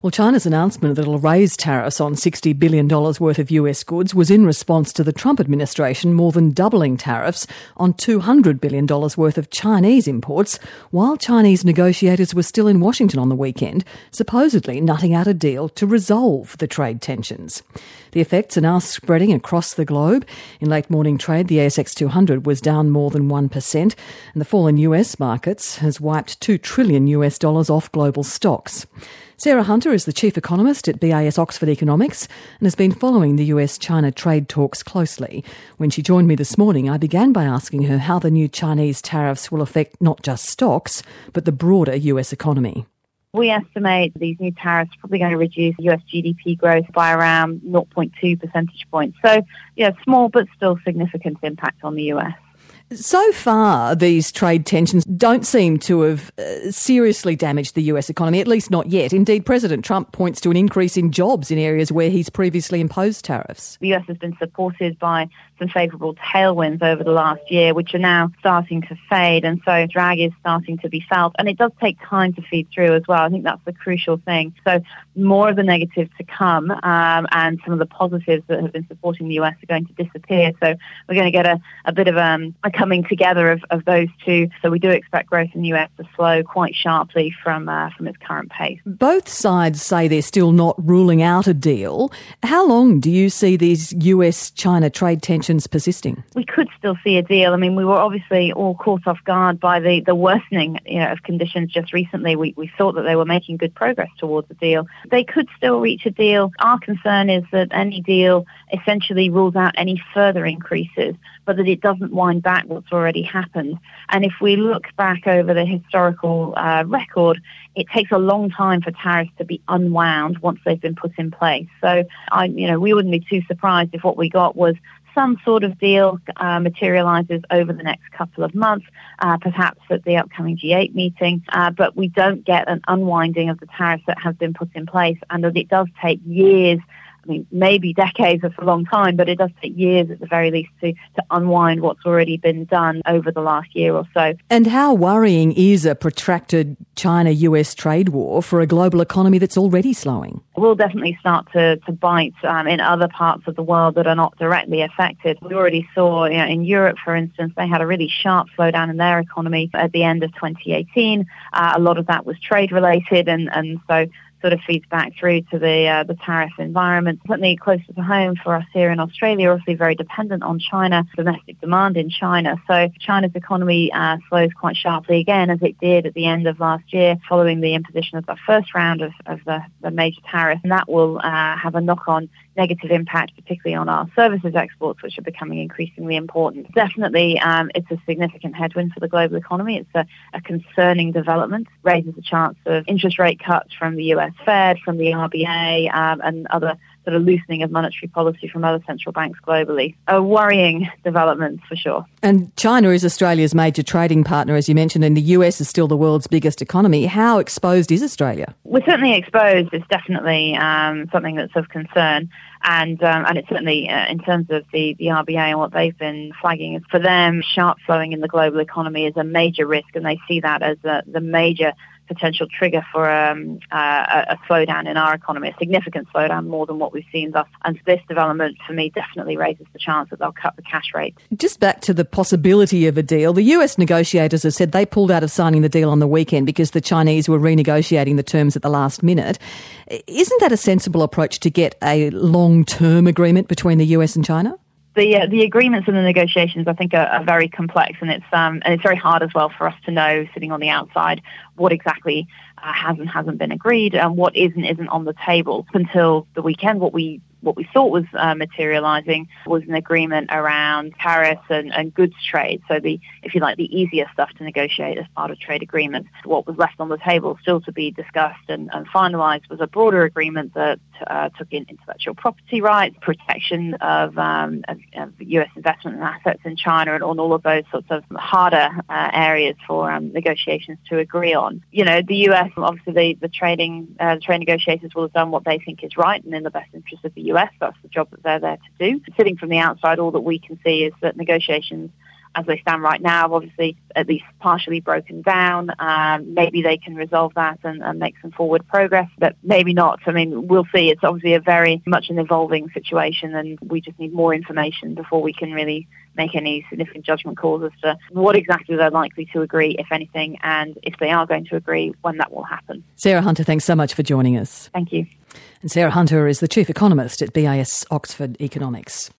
Well, China's announcement that it'll raise tariffs on $60 billion worth of US goods was in response to the Trump administration more than doubling tariffs on $200 billion worth of Chinese imports, while Chinese negotiators were still in Washington on the weekend, supposedly nutting out a deal to resolve the trade tensions. The effects are now spreading across the globe. In late morning trade, the ASX 200 was down more than 1%, and the fall in US markets has wiped $2 trillion off global stocks. Sarah Hunter is the chief economist at BAS Oxford Economics and has been following the US-China trade talks closely. When she joined me this morning, I began by asking her how the new Chinese tariffs will affect not just stocks, but the broader US economy. We estimate these new tariffs are probably going to reduce US GDP growth by around 0.2 percentage points. So, small but still significant impact on the US. So far, these trade tensions don't seem to have seriously damaged the US economy, at least not yet. Indeed, President Trump points to an increase in jobs in areas where he's previously imposed tariffs. The US has been supported by some favourable tailwinds over the last year, which are now starting to fade, and so drag is starting to be felt. And it does take time to feed through as well. I think that's the crucial thing. So more of the negatives to come, and some of the positives that have been supporting the US are going to disappear. So we're going to get a bit of a coming together of those two. So we do expect growth in the US to slow quite sharply from its current pace. Both sides say they're still not ruling out a deal. How long do you see these US-China trade tensions persisting? We could still see a deal. I mean, we were obviously all caught off guard by the worsening of conditions just recently. We thought that they were making good progress towards a deal. They could still reach a deal. Our concern is that any deal essentially rules out any further increases, but that it doesn't wind back what's already happened. And if we look back over the historical record, it takes a long time for tariffs to be unwound once they've been put in place. So, we wouldn't be too surprised if what we got was some sort of deal materialises over the next couple of months, perhaps at the upcoming G8 meeting, but we don't get an unwinding of the tariffs that have been put in place, and that it does take years. I mean, maybe decades, that's a long time, but it does take years at the very least to unwind what's already been done over the last year or so. And how worrying is a protracted China-US trade war for a global economy that's already slowing? We'll definitely start to bite in other parts of the world that are not directly affected. We already saw in Europe, for instance, they had a really sharp slowdown in their economy at the end of 2018. A lot of that was trade-related, and so sort of feeds back through to the tariff environment. Certainly closer to home for us here in Australia, obviously very dependent on China, domestic demand in China. So China's economy slows quite sharply again, as it did at the end of last year, following the imposition of the first round of the major tariff. And that will have a knock-on negative impact, particularly on our services exports, which are becoming increasingly important. Definitely, it's a significant headwind for the global economy. It's a concerning development, raises the chance of interest rate cuts from the US Fed, from the RBA, and other sort of loosening of monetary policy from other central banks globally. A worrying development for sure. And China is Australia's major trading partner, as you mentioned, and the US is still the world's biggest economy. How exposed is Australia? We're certainly exposed. It's definitely something that's of concern. And it's certainly, in terms of the RBA and what they've been flagging, is for them, sharp slowing in the global economy is a major risk, and they see that as the major potential trigger for a slowdown in our economy, a significant slowdown, more than what we've seen thus. And this development, for me, definitely raises the chance that they'll cut the cash rate. Just back to the possibility of a deal, the US negotiators have said they pulled out of signing the deal on the weekend because the Chinese were renegotiating the terms at the last minute. Isn't that a sensible approach to get a long-term agreement between the US and China? The agreements and the negotiations, I think, are very complex, and it's very hard as well for us to know, sitting on the outside, what exactly has and hasn't been agreed, and what is and isn't on the table. Until the weekend, what we thought was materialising was an agreement around tariffs and goods trade. So the easier stuff to negotiate as part of trade agreements. What was left on the table still to be discussed and finalised was a broader agreement that took in intellectual property rights, protection of US investment and assets in China, and on all of those sorts of harder areas for negotiations to agree on. The US, obviously the trade negotiators will have done what they think is right and in the best interest of the US. That's the job that they're there to do. Sitting from the outside, all that we can see is that negotiations as they stand right now, obviously at least partially broken down. Maybe they can resolve that and make some forward progress, but maybe not. I mean, we'll see. It's obviously a very much an evolving situation, and we just need more information before we can really make any significant judgment calls as to what exactly they're likely to agree, if anything, and if they are going to agree, when that will happen. Sarah Hunter, thanks so much for joining us. Thank you. And Sarah Hunter is the Chief Economist at BAS Oxford Economics.